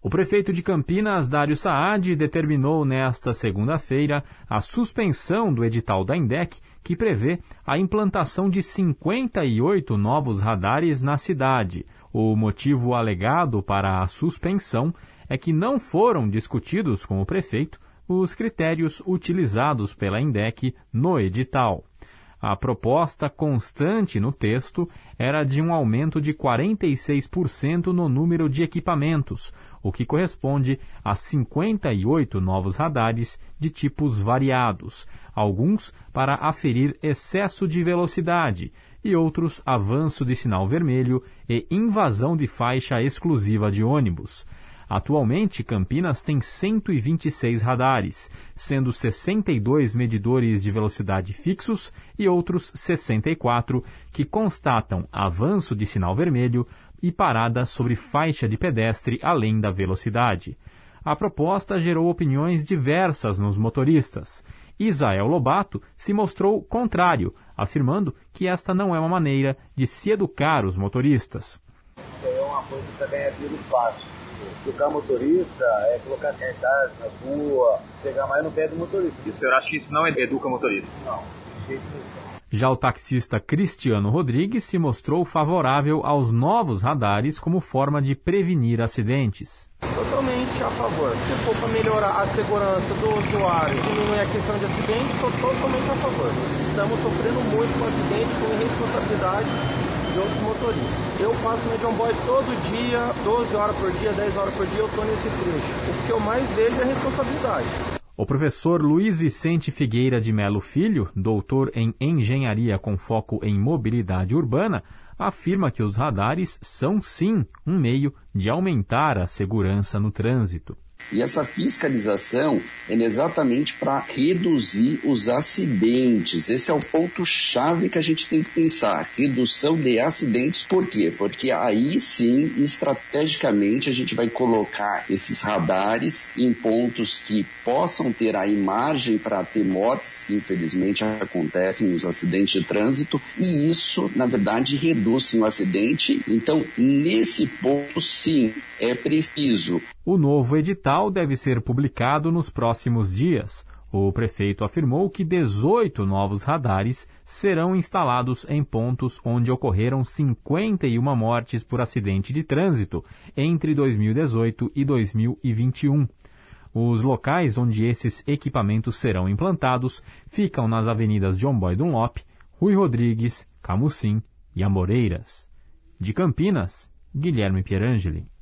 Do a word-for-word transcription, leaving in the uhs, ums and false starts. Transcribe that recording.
O prefeito de Campinas, Dário Saad, determinou nesta segunda-feira a suspensão do edital da INDEC, que prevê a implantação de cinquenta e oito novos radares na cidade. O motivo alegado para a suspensão é que não foram discutidos com o prefeito os critérios utilizados pela INDEC no edital. A proposta constante no texto era de um aumento de quarenta e seis por cento no número de equipamentos, o que corresponde a cinquenta e oito novos radares de tipos variados, alguns para aferir excesso de velocidade e outros avanço de sinal vermelho e invasão de faixa exclusiva de ônibus. Atualmente, Campinas tem cento e vinte e seis radares, sendo sessenta e dois medidores de velocidade fixos e outros sessenta e quatro que constatam avanço de sinal vermelho e parada sobre faixa de pedestre além da velocidade. A proposta gerou opiniões diversas nos motoristas. Isael Lobato se mostrou contrário, afirmando que esta não é uma maneira de se educar os motoristas. É uma coisa que também é vida fácil. Educar motorista é colocar cartaz na rua, pegar mais no pé do motorista. E o senhor acha que isso não educa motorista? Não, de jeito nenhum. Já o taxista Cristiano Rodrigues se mostrou favorável aos novos radares como forma de prevenir acidentes. Totalmente a favor. Se for para melhorar a segurança do usuário, diminuir a questão de acidentes, sou totalmente a favor. Estamos sofrendo muito com acidentes, com irresponsabilidades de outros motoristas. Eu passo no John Boy todo dia, doze horas por dia, dez horas por dia, eu estou nesse trecho. O que eu mais vejo é responsabilidade. O professor Luiz Vicente Figueira de Melo Filho, doutor em engenharia com foco em mobilidade urbana, afirma que os radares são sim um meio de aumentar a segurança no trânsito. E essa fiscalização é exatamente para reduzir os acidentes. Esse é o ponto-chave que a gente tem que pensar. Redução de acidentes. Por quê? Porque aí sim, estrategicamente, a gente vai colocar esses radares em pontos que possam ter aí margem para ter mortes, que infelizmente acontecem nos acidentes de trânsito. E isso, na verdade, reduz o acidente. Então, nesse ponto, sim, é preciso. O novo edital deve ser publicado nos próximos dias. O prefeito afirmou que dezoito novos radares serão instalados em pontos onde ocorreram cinquenta e uma mortes por acidente de trânsito entre dois mil e dezoito e dois mil e vinte e um. Os locais onde esses equipamentos serão implantados ficam nas avenidas John Boy Dunlop, Rui Rodrigues, Camusim e Amoreiras. De Campinas, Guilherme Pierangeli.